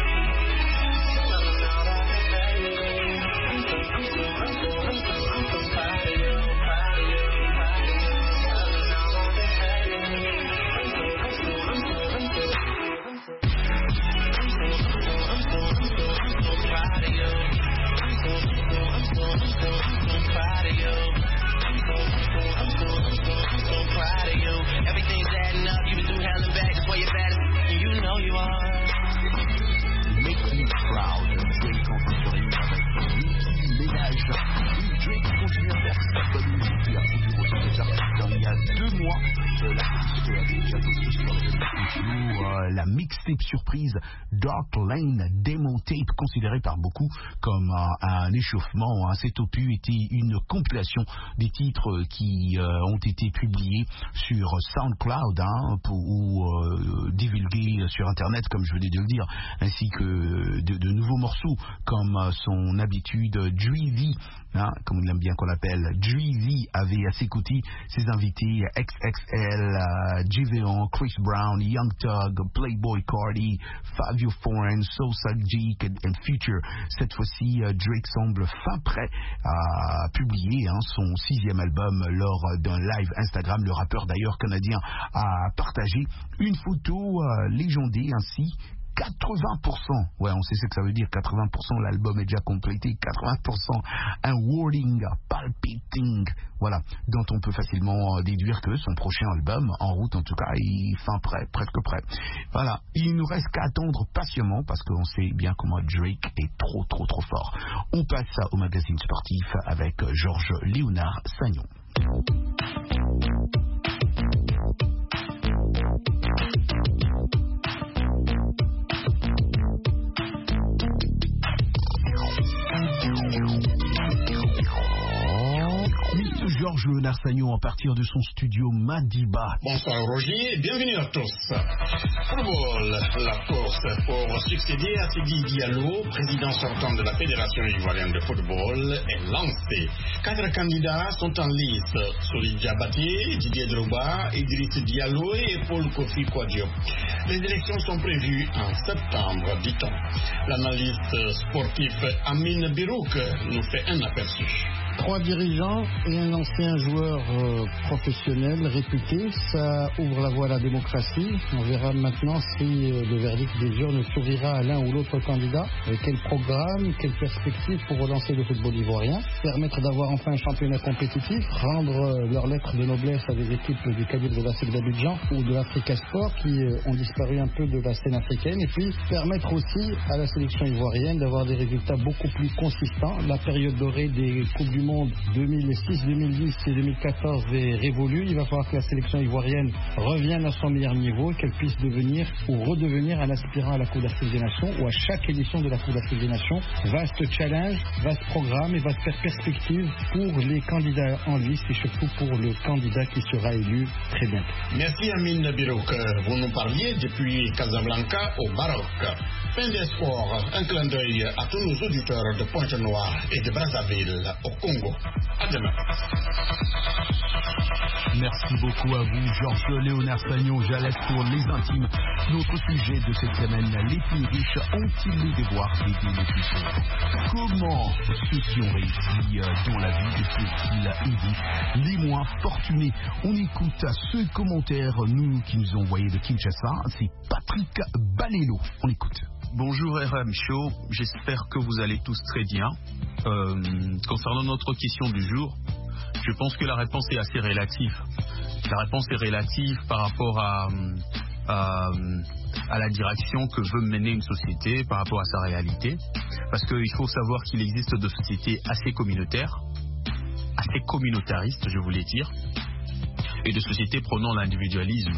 Everything's adding up, you've been through hell and back, that's why you're better. You know you are. Make Me Proud, Drake en featuring avec Nicki Minaj. Drake continue à faire sa bonne musique, il a produit aussi des artistes il y a deux mois. Euh, L'artiste a déjà posté sur les réseaux sociaux euh, la mixtape surprise Dark Lane Demo Tape, considérée par beaucoup comme euh, un échauffement. Hein. Cet opus était une compilation des titres qui euh, ont été publiés sur SoundCloud hein, pour, ou euh, divulgués sur Internet, comme je venais de le dire, ainsi que de, de nouveaux morceaux comme euh, son habitude. Dreezy, hein, comme on aime bien qu'on l'appelle, Dreezy avait à ses côtés ses invités X X L, uh, Giveon, Chris Brown, Young Thug, Playboy Cardi, Fabio Foreign, Sosa Geek and Future. Cette fois-ci, uh, Drake semble fin prêt à publier hein, son sixième album lors d'un live Instagram. Le rappeur d'ailleurs canadien a partagé une photo uh, légendée ainsi quatre-vingts pour cent. Ouais, on sait ce que ça veut dire, quatre-vingts pour cent, l'album est déjà complété, quatre-vingts pour cent, un wording palpitating, voilà, dont on peut facilement déduire que son prochain album, en route en tout cas, est fin prêt, presque prêt. Voilà, il nous reste qu'à attendre patiemment, parce qu'on sait bien comment Drake est trop, trop, trop fort. On passe au magazine sportif avec Georges Léonard Sagnon. Georges Léonard Sagnon à partir de son studio Madiba. Bonsoir Roger, bienvenue à tous. Football, la course pour succéder à Sidi Diallo, président sortant de la Fédération ivoirienne de football, est lancée. Quatre candidats sont en lice: Sori Diabaté, Didier Drogba, Idriss Diallo et Paul Kofi Kouadio. Les élections sont prévues en septembre, dit-on. L'analyste sportif Amine Birouk nous fait un aperçu. Trois dirigeants et un ancien joueur euh, professionnel réputé, ça ouvre la voie à la démocratie. On verra maintenant si euh, le verdict des urnes sourira à l'un ou l'autre candidat. Euh, quel programme, quelle perspective pour relancer le football ivoirien, permettre d'avoir enfin un championnat compétitif, rendre euh, leur lettre de noblesse à des équipes du calibre de la C E C d'Abidjan ou de l'Africa Sport qui euh, ont disparu un peu de la scène africaine, et puis permettre aussi à la sélection ivoirienne d'avoir des résultats beaucoup plus consistants. La période dorée des Coupes du Monde deux mille six, deux mille dix et deux mille quatorze est révolue. Il va falloir que la sélection ivoirienne revienne à son meilleur niveau, qu'elle puisse devenir ou redevenir un aspirant à la Coupe d'Afrique des Nations ou à chaque édition de la Coupe d'Afrique des Nations. Vaste challenge, vaste programme et vaste perspective pour les candidats en liste et surtout pour le candidat qui sera élu très bientôt. Merci Amine Birouk. Vous nous parliez depuis Casablanca au Maroc. Fin des sports, un clin d'œil à tous nos auditeurs de Pointe-Noire et de Brazzaville au Congo. À demain. Merci beaucoup à vous, Georges Léonard Sagnon. J'allais pour les intimes. Notre sujet de cette semaine, les plus riches ont-ils les devoirs d'aider les plus pauvres? Comment ceux qui ont réussi dans la vie peuvent-ils aider les moins fortunés? On écoute ce commentaire, nous, qui nous ont envoyé de Kinshasa. C'est Patrick Balélo. On écoute. Bonjour R M Show, j'espère que vous allez tous très bien. Euh, concernant notre question du jour, je pense que la réponse est assez relative. La réponse est relative par rapport à, à, à la direction que veut mener une société, par rapport à sa réalité. Parce qu'il faut savoir qu'il existe des sociétés assez communautaires, assez communautaristes, je voulais dire, et des sociétés prônant l'individualisme.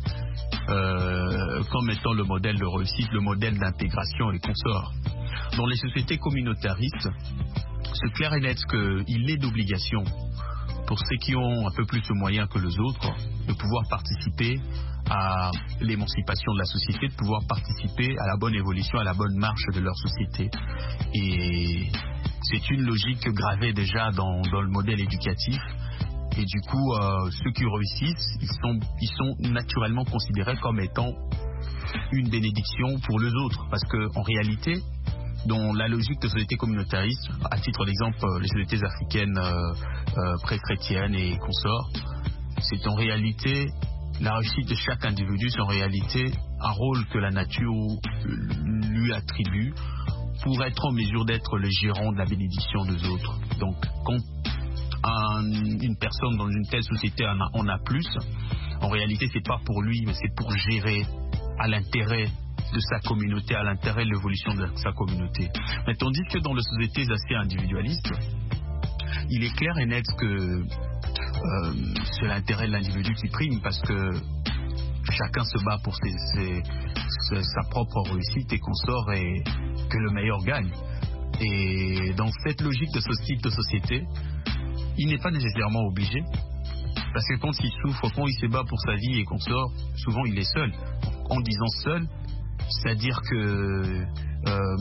Euh, comme étant le modèle de réussite, le modèle d'intégration et consorts. Dans les sociétés communautaristes, c'est clair et net qu'il est d'obligation pour ceux qui ont un peu plus de moyens que les autres de pouvoir participer à l'émancipation de la société, de pouvoir participer à la bonne évolution, à la bonne marche de leur société. Et c'est une logique gravée déjà dans, dans le modèle éducatif. Et du coup, euh, ceux qui réussissent, ils sont, ils sont naturellement considérés comme étant une bénédiction pour les autres. Parce qu'en réalité, dans la logique de société communautariste, à titre d'exemple, les sociétés africaines euh, euh, pré-chrétiennes et consorts, c'est en réalité la réussite de chaque individu, c'est en réalité un rôle que la nature lui attribue pour être en mesure d'être le gérant de la bénédiction des autres. Donc, quand Un, une personne dans une telle société en a, en a plus, en réalité c'est pas pour lui, mais c'est pour gérer à l'intérêt de sa communauté, à l'intérêt de l'évolution de sa communauté. Mais tandis que dans les sociétés assez individualistes, il est clair et net que euh, c'est l'intérêt de l'individu qui prime, parce que chacun se bat pour ses, ses, ses, sa propre réussite et consorts, et que le meilleur gagne. Et dans cette logique de ce type de société, il n'est pas nécessairement obligé, parce que quand il souffre, quand il se bat pour sa vie et qu'on sort, souvent il est seul. En disant seul, c'est-à-dire que euh,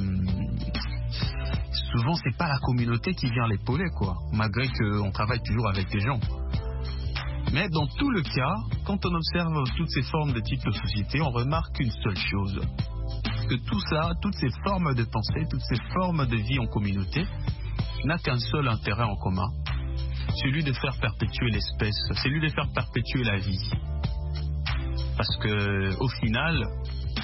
souvent c'est pas la communauté qui vient l'épauler, quoi, malgré qu'on travaille toujours avec des gens. Mais dans tout le cas, quand on observe toutes ces formes de type de société, on remarque une seule chose, que tout ça, toutes ces formes de pensée, toutes ces formes de vie en communauté, n'a qu'un seul intérêt en commun, celui de faire perpétuer l'espèce, celui de faire perpétuer la vie. Parce que au final,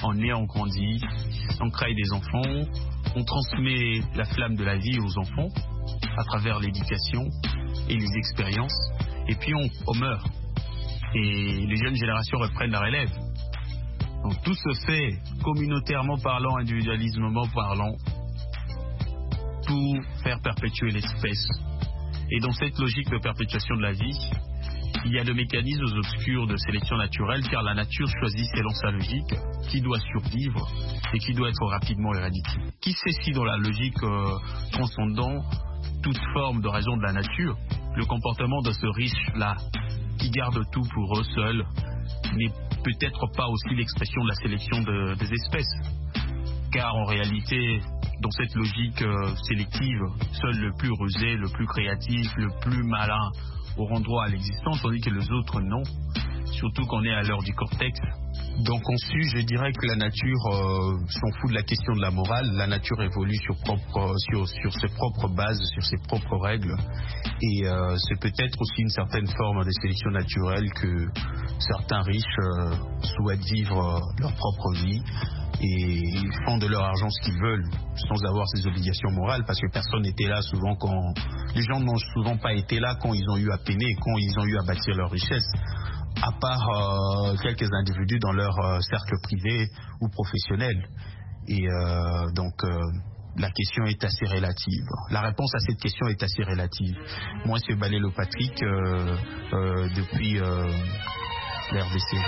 on naît, on grandit, on crée des enfants, on transmet la flamme de la vie aux enfants à travers l'éducation et les expériences, et puis on, on meurt. Et les jeunes générations reprennent la relève. Donc tout se fait communautairement parlant, individualismement parlant, pour faire perpétuer l'espèce. Et dans cette logique de perpétuation de la vie, il y a de mécanismes obscurs de sélection naturelle, car la nature choisit selon sa logique qui doit survivre et qui doit être rapidement éradiqué. Qui sait si dans la logique euh, transcendant toute forme de raison de la nature, le comportement de ce riche-là, qui garde tout pour eux seuls, n'est peut-être pas aussi l'expression de la sélection de, des espèces. Car en réalité, dans cette logique euh, sélective, seul le plus rusé, le plus créatif, le plus malin auront droit à l'existence, tandis que les autres non, surtout qu'on est à l'heure du cortex. Donc conçu, je dirais que la nature euh, s'en fout de la question de la morale. La nature évolue sur, propre, sur, sur ses propres bases, sur ses propres règles. Et euh, c'est peut-être aussi une certaine forme de sélection naturelle que certains riches euh, souhaitent vivre euh, leur propre vie et font de leur argent ce qu'ils veulent sans avoir ces obligations morales, parce que personne n'était là souvent quand... Les gens n'ont souvent pas été là quand ils ont eu à peiner, quand ils ont eu à bâtir leur richesse, à part euh, quelques individus dans leur euh, cercle privé ou professionnel. Et euh, donc euh, la question est assez relative. La réponse à cette question est assez relative. Moi, c'est Balélo Patrick euh, euh, depuis euh, l'R D C.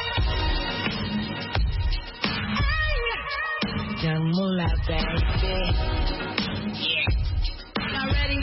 Young Moolah, baby. Yeah. Y'all ready?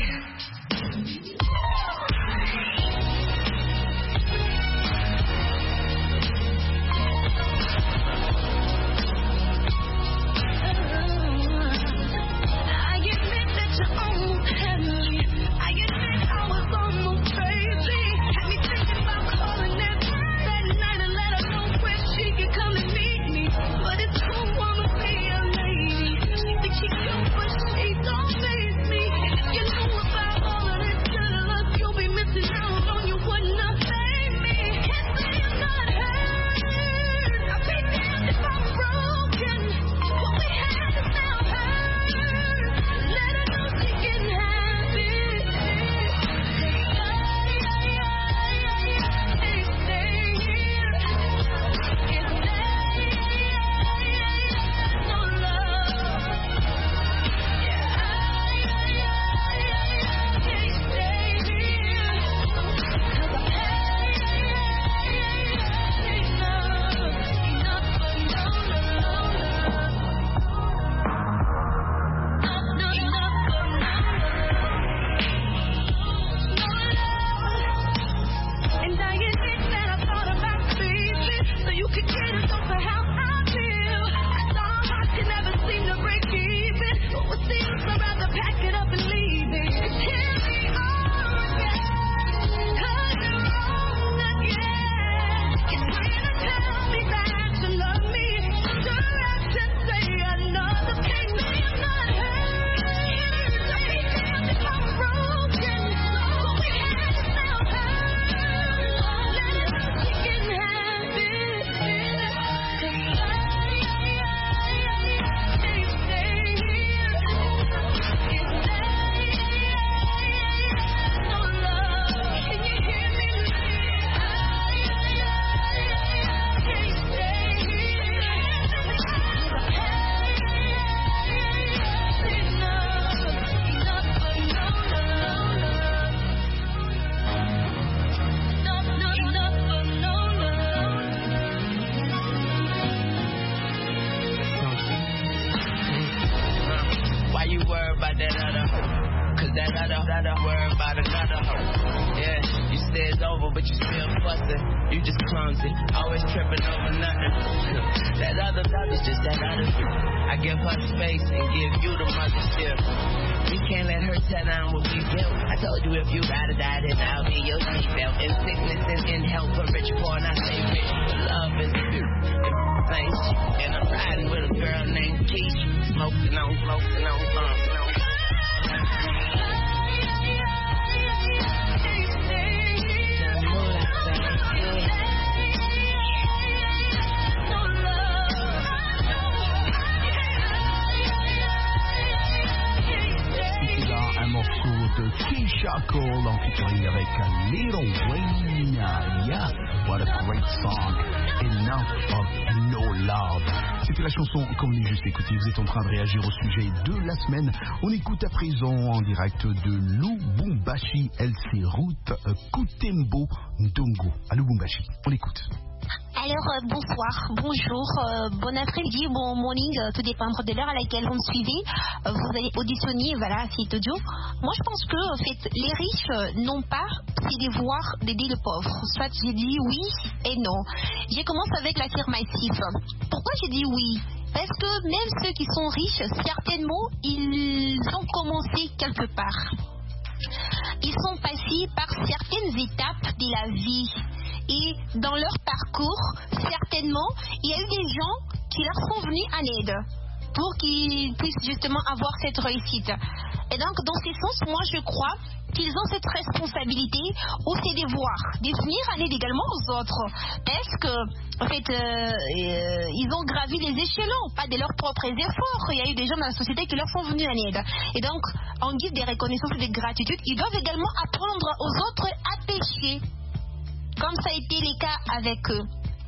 Keisha Cole en featuring avec Little Wayne. Yeah, what a great song. Enough of No Love. C'était la chanson qu'on venait juste écouter. Vous êtes en train de réagir au sujet de la semaine. On écoute à présent en direct de Lubumbashi, L C Route, Kutembo Ndongo. À Lubumbashi, on écoute. Alors, euh, bonsoir, bonjour, euh, bon après-midi, bon morning, euh, tout dépendre de l'heure à laquelle vous me suivez. Euh, vous allez auditionner, voilà, c'est audio. Moi, je pense que, en fait, les riches euh, n'ont pas ces devoirs d'aider le pauvre. Soit j'ai dit oui et non. Je commence avec l'affirmatif. Pourquoi j'ai dit oui? Parce que même ceux qui sont riches, certainement, ils ont commencé quelque part. Ils sont passés par certaines étapes de la vie. Et dans leur parcours, certainement, il y a eu des gens qui leur sont venus en aide pour qu'ils puissent justement avoir cette réussite. Et donc, dans ce sens, moi, je crois qu'ils ont cette responsabilité ou ces devoirs de venir en aide également aux autres. Parce que, en fait, euh, euh, ils ont gravi les échelons, pas de leurs propres efforts. Il y a eu des gens dans la société qui leur sont venus en aide. Et donc, en guise de reconnaissance et de gratitude, ils doivent également apprendre aux autres à pécher, comme ça a été le cas avec eux.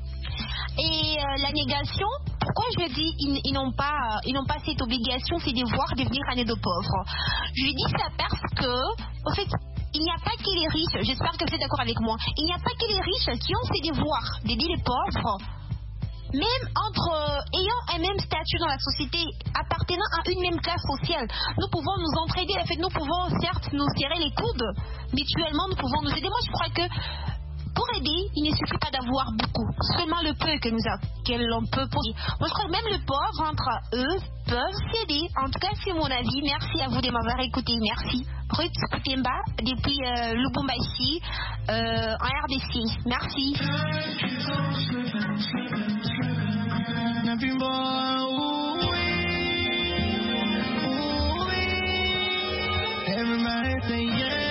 Et euh, la négation, pourquoi je dis ils, ils n'ont pas, euh, ils n'ont pas cette obligation, ces devoirs de venir en aide aux pauvres? Je dis ça parce que, en fait, il n'y a pas que les riches, j'espère que vous êtes d'accord avec moi, il n'y a pas que les riches qui ont ces devoirs d'aider les pauvres. Même entre euh, ayant un même statut dans la société, appartenant à une même classe sociale, nous pouvons nous entraider. En fait, nous pouvons certes nous serrer les coudes, mutuellement, nous pouvons nous aider. Moi, je crois que pour aider, il ne suffit pas d'avoir beaucoup, seulement le peu que nous a, que l'on peut poser. Moi, je crois que même le pauvre, entre eux, peuvent s'aider. En tout cas, c'est mon avis. Merci à vous de m'avoir écouté. Merci. Ruth Kutemba, depuis euh, Lubumbashi, euh, en R D C. Merci. Everybody say yeah.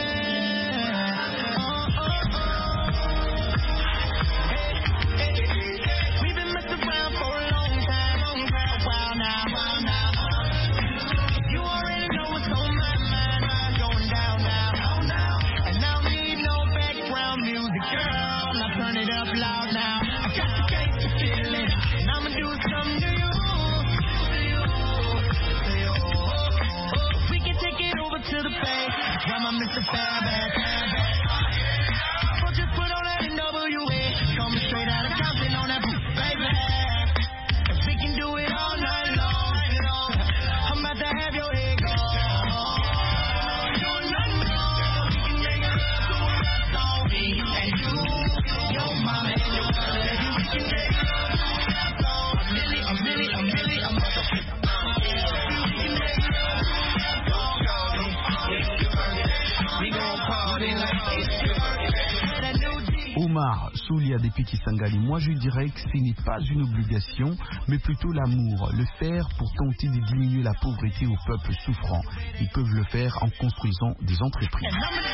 Omar Soulia depuis Kisangani, moi je dirais que ce n'est pas une obligation, mais plutôt l'amour. Le faire pour tenter de diminuer la pauvreté au peuple souffrant. Ils peuvent le faire en construisant des entreprises.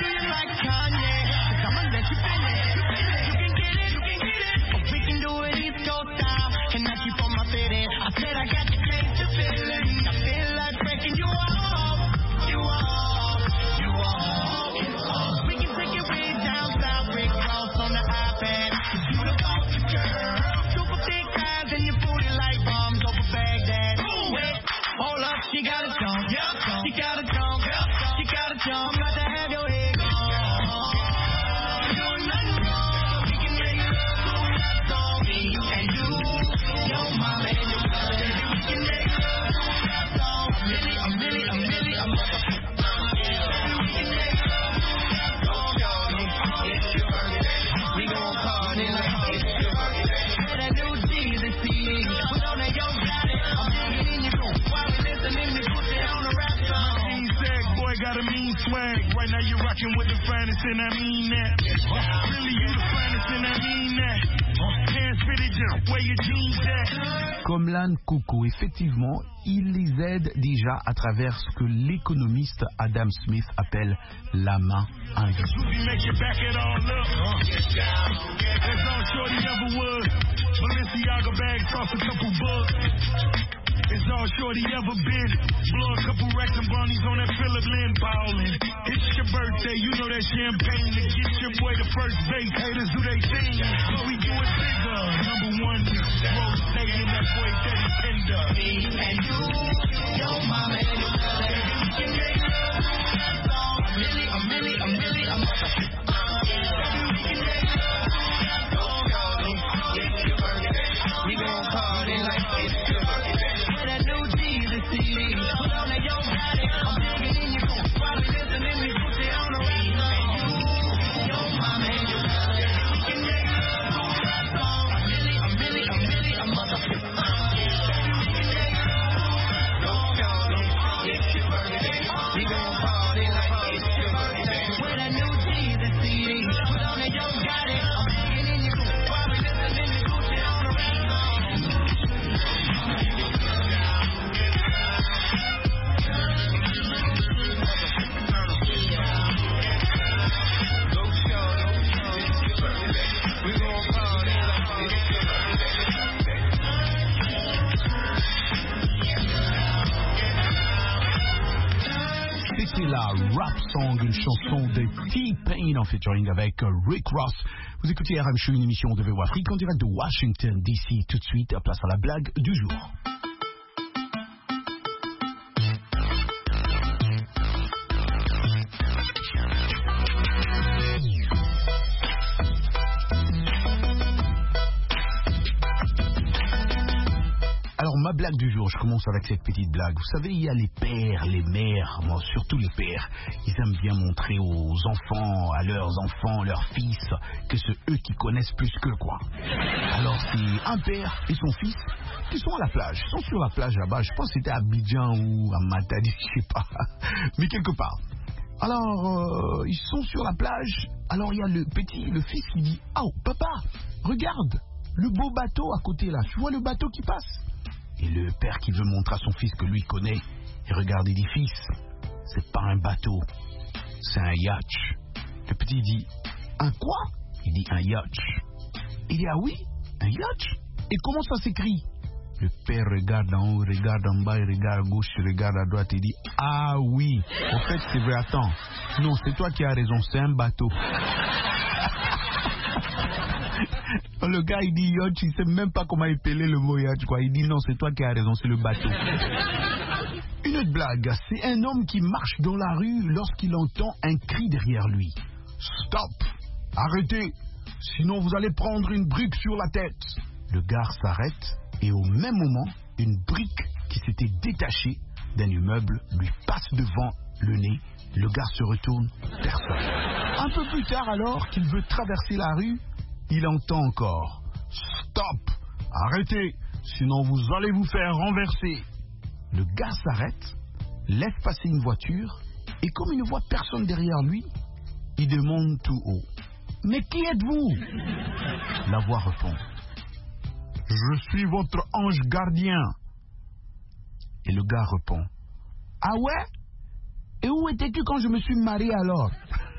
With the finest, and I mean that. Really, you the finest, and I mean that. Hands fitted, just where your jeans at. Comme l'âne Coco, effectivement, il les aide déjà à travers ce que l'économiste Adam Smith appelle la main invisible. It's all shorty ever been. Blow a couple racks and brownies on that pillow. Caleb Lynn ballin'. It's your birthday, you know that champagne to get your boy the first base. Haters do they thing, but we do it bigger. Number one, Rose Day and that boy Daddy Tender. Me and you, your mama and your brother. We can make love. A milli, a milli, a milli, a mother. We gon' party like it's your birthday. With that new Jesus C D, put on that your body. I'm digging in your room, probably listening to Gucci on the radio. And you, your mama and your brother, we can make love. A milli, a milli, a milli, a motherfucker. We can make love. Don't call me, it's your birthday. We gon' party like it's your birthday. With that new Jesus C D, put on that your body. I'm digging in your room, probably listening to Gucci on the radio. C'était la rap song, une chanson de T-Pain en featuring avec Rick Ross. Vous écoutez R M Show, une émission de V O Afrique en direct de Washington D C. Tout de suite, place à la blague du jour. Alors, ma blague du jour, je commence avec cette petite blague. Vous savez, il y a les pères, les mères, moi, surtout les pères. Ils aiment bien montrer aux enfants, à leurs enfants, leurs fils, que c'est eux qui connaissent plus qu'eux, quoi. Alors, c'est un père et son fils qui sont à la plage. Ils sont sur la plage là-bas. Je pense que c'était à Abidjan ou à Matadi, je sais pas. Mais quelque part. Alors, euh, ils sont sur la plage. Alors, il y a le petit, le fils qui dit « Oh, papa, regarde, le beau bateau à côté là. Tu vois le bateau qui passe ?» Et le père qui veut montrer à son fils que lui connaît, et regarde, il dit, fils, c'est pas un bateau, c'est un yacht. Le petit dit, un quoi? Il dit, un yacht. Il dit, ah oui, un yacht? Et comment ça s'écrit? Le père regarde en haut, regarde en bas, il regarde à gauche, il regarde à droite, il dit, ah oui, en fait c'est vrai, attends, non, c'est toi qui as raison, c'est un bateau. Le gars il dit yacht, il sait même pas comment épeler le mot yacht, quoi. Il dit non, c'est toi qui as raison, c'est le bateau. Une autre blague, c'est un homme qui marche dans la rue lorsqu'il entend un cri derrière lui. Stop, arrêtez, sinon vous allez prendre une brique sur la tête. Le gars s'arrête et au même moment, une brique qui s'était détachée d'un immeuble lui passe devant le nez. Le gars se retourne, personne. Un peu plus tard alors qu'il veut traverser la rue, il entend encore « Stop! Arrêtez! Sinon vous allez vous faire renverser !» Le gars s'arrête, laisse passer une voiture, et comme il ne voit personne derrière lui, il demande tout haut « Mais qui êtes-vous » La voix répond « Je suis votre ange gardien. » Et le gars répond « Ah ouais? Et où étais-tu quand je me suis marié alors ?»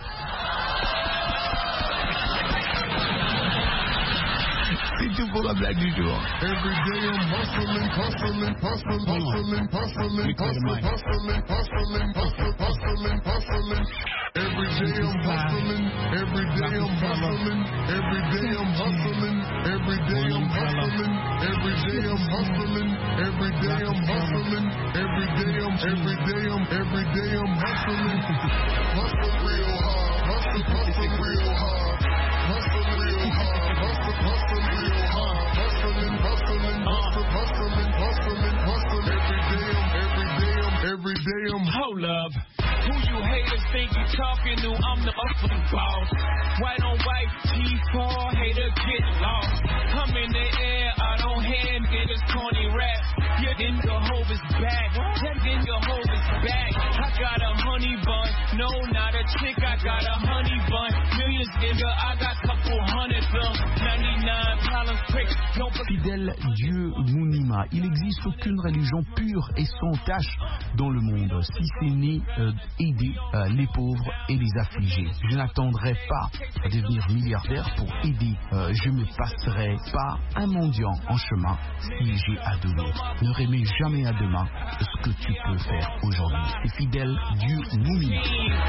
C'est tout pour la blague du jour. Every day I'm hustling, hustling, hustling, hustling, hustling, hustling, hustling, hustling, hustling, hustling, hustling. Every day I'm hustling, every day I'm hustling, every day I'm hustling, every day I'm hustling, every day I'm hustling, every day I'm hustling, every day I'm, every day I'm, every day I'm hustling, hustle real hard, hustle, hustle real hard, hustle real hard, hustle, hustle real hard, hustling, hustling, hustle, hustling, hustling, hustling, every day I'm, every day I'm, every day I'm. Hold up. Who you haters think you talking to? I'm the upper boss. White on white, T four, hater get lost. I'm in the air, I don't hand niggas corny rap. Yeah, then your hoe is back. Yeah, then your hoe is back. I got a honey bun. No, not a chick, I got a honey bun. Millions, nigga, I got couple hundred of them. ninety-nine problems quick. Fidèle Dieu Mounima, il n'existe aucune religion pure et sans tâche dans le monde, si ce n'est euh, aider euh, les pauvres et les affligés. Je n'attendrai pas à devenir milliardaire pour aider. Euh, je ne me passerai pas un mendiant en chemin si j'ai à donner. Ne remets jamais à demain ce que tu peux faire aujourd'hui. C'est Fidèle Dieu Mounima.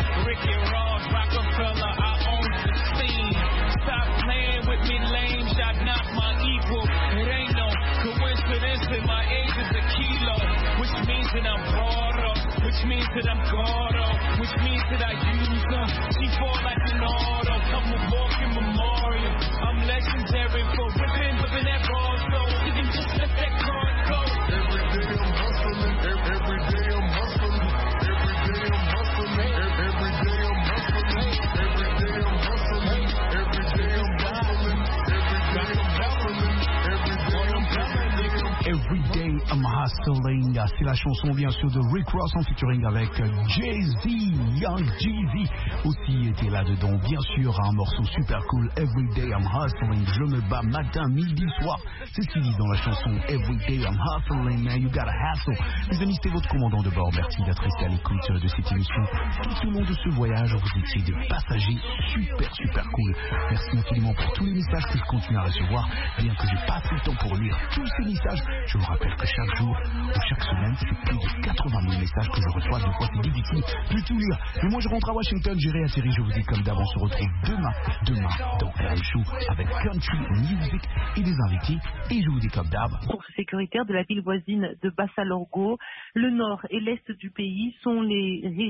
Stop playing with me, lame shot, not my equal. It ain't no coincidence that my age is a kilo, which means that I'm broader, which means that I'm gordo, which means that I use her. She fall like an auto, I'm a walking memorial. I'm legendary for ripping, ripping that ball, so you can just let that card go. Every day I'm hustling, every, every day I'm hustling, every day I'm hustling, every, every day I'm hustling, every day I'm hustling, every day I'm hustling, every day I'm hustling, every day I'm hustling. Everyday I'm Hustling, c'est la chanson bien sûr de Rick Ross en featuring avec Jay-Z, Young Jeezy aussi était là-dedans, bien sûr un morceau super cool, Everyday I'm Hustling, je me bats matin, midi, soir, c'est ce qu'il dit dans la chanson Everyday I'm Hustling, man, you gotta hustle. Les amis, c'était votre commandant de bord, merci d'être resté à l'écoute de cette émission. Tout au long de ce voyage, vous étiez des passagers super super cool. Merci infiniment pour tous les messages que je continue à recevoir, bien que j'ai pas assez le temps pour lire tous ces messages. Je vous rappelle que chaque jour ou chaque semaine, c'est plus de quatre-vingt mille messages que je reçois. Des fois, c'est difficile de tout lire. Mais moi, je rentre à Washington, j'ai réatterri. Je vous dis comme d'hab, on se retrouve demain, demain dans R M Show avec Country Music et des invités. Et je vous dis comme d'hab. Sources sécuritaires de la ville voisine de Bassa-Lorgo, le nord et l'est du pays sont les